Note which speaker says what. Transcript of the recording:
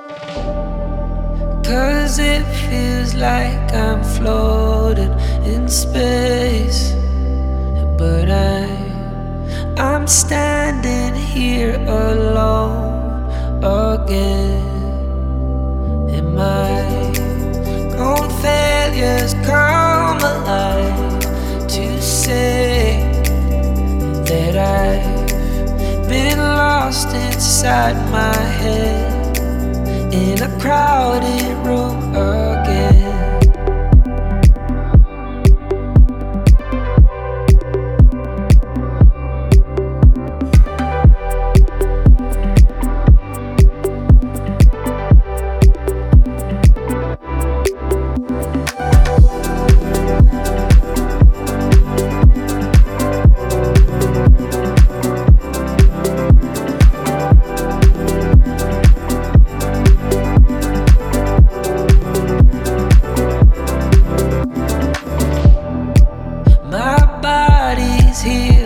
Speaker 1: 'Cause it feels like I'm floating in space, but I'm standing here alone again. And my own failures come alive to say that I've been lost inside my head in a crowded room again. My body's here